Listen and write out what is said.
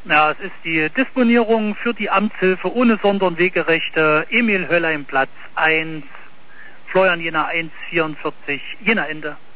Ja, es ist die Disponierung für die Amtshilfe ohne Sonder- und Wegerechte. Emil Höllheim, Platz 1. Florian Jena 1,44. Jena Ende.